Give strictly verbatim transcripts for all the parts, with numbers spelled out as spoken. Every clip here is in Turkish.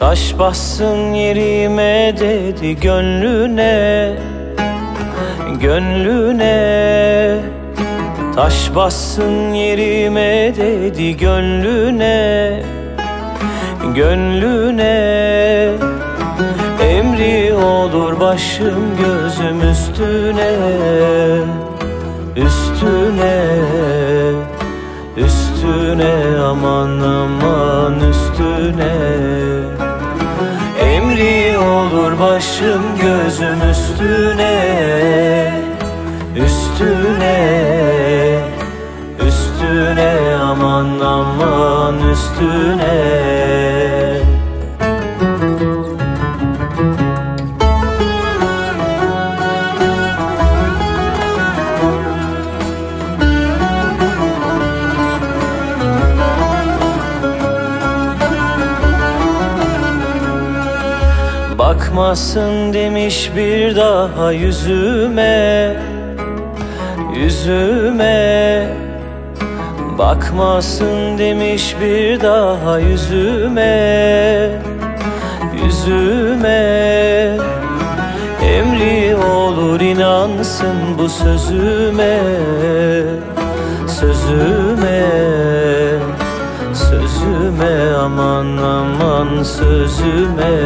Taş bassın yerime dedi gönlüne, gönlüne. Taş bassın yerime dedi gönlüne, gönlüne. Emri olur başım gözüm üstüne, üstüne, üstüne, aman aman üstüne. Emri olur başım gözüm üstüne, üstüne, üstüne, aman aman üstüne. Bakmasın demiş bir daha yüzüme, yüzüme. Bakmasın demiş bir daha yüzüme, yüzüme. Emri olur inansın bu sözüme, sözüme, sözüme, aman aman sözüme.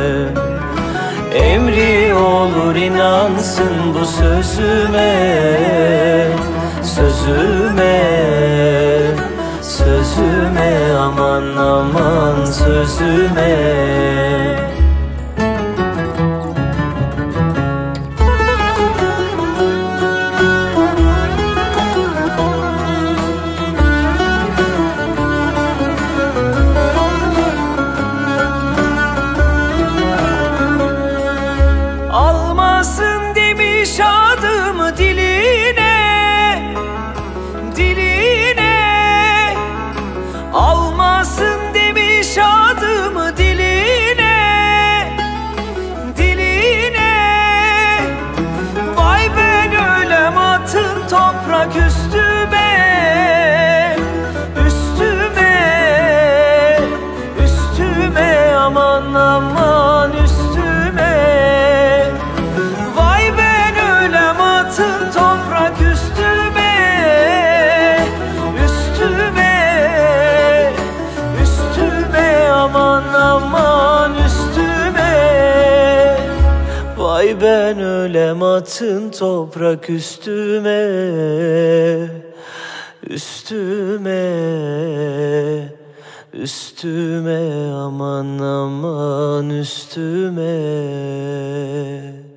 Emri olur inansın bu sözüme, sözüme, sözüme, aman aman sözüme. Almasın demiş adımı diline, diline. Almasın demiş adımı diline, diline. Vay ben ölem atın toprak üstüme, üstüme, üstüme, aman aman üstüme. Toprak üstüme, üstüme, üstüme, aman aman üstüme. Vay ben ölem atın toprak üstüme, üstüme, üstüme, aman aman üstüme.